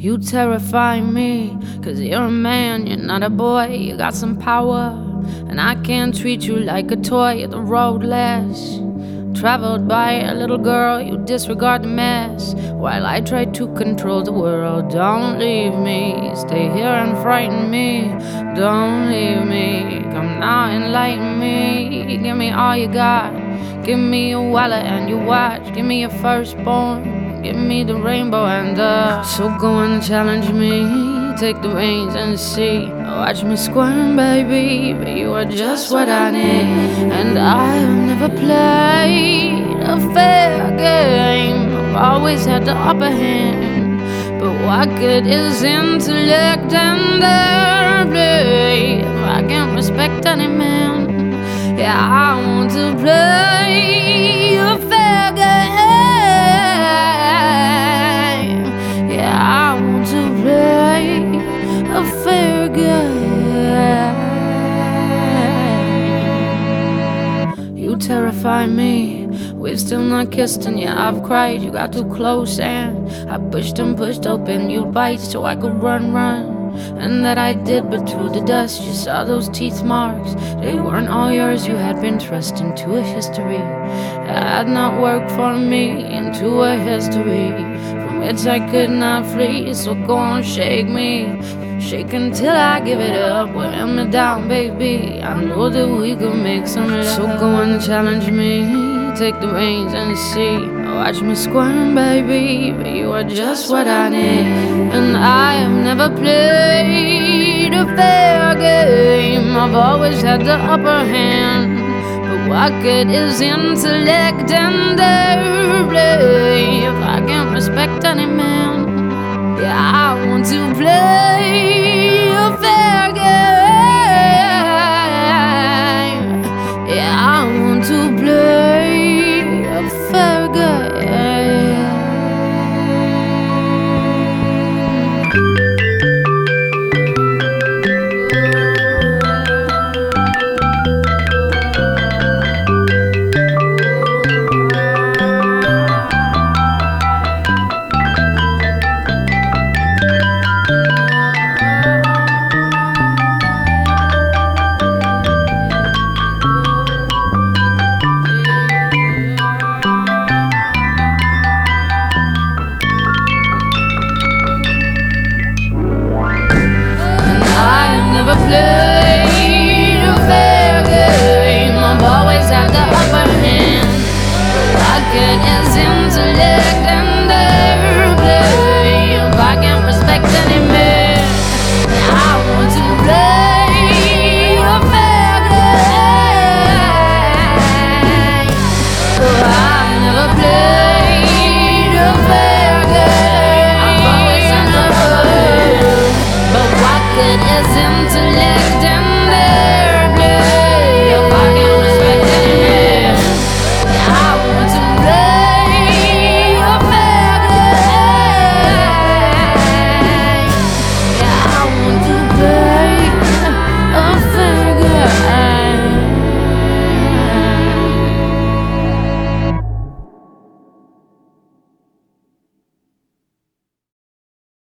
You terrify me, 'cause you're a man, you're not a boy. You got some power, and I can't treat you like a toy. The road less traveled by a little girl, you disregard the mess while I try to control the world. Don't leave me, stay here and frighten me. Don't leave me, come now, enlighten me. Give me all you got, give me your wallet and your watch. Give me your firstborn, give me the rainbow and the. So go and challenge me, take the reins and see. Watch me squirm, baby, but you are just what I need. And I have never played a fair game, I've always had the upper hand. But what good is intellect and airplay if I can't respect any man? Yeah, I want to play a fair game. Yeah, I want to play a fair game. You terrify me. We've still not kissed and yeah, I've cried. You got too close and I pushed and pushed open your bite so I could run. And that I did, but through the dust you saw those teeth marks. They weren't all yours, you had been thrust into a history that had not worked for me, into a history from which I could not flee. So go on, shake me, shake until I give it up. Wear me down, baby, I know that we could make some love. So go and challenge me, take the reins and see. Watch me squirm, baby, but you are just what I need. And I have never played a fair game, I've always had the upper hand. But what good is intellect and airplay if I can't respect any man? Yeah, I want to play a fair game. Yeah, I want to play a fair game. Never played a fair game, I've always had the upper hand. What good is intellect and airplay if I can't respect any man? I want to play a fair game. I've never played a fair game, I've always had the upper hand. But what good is intellect and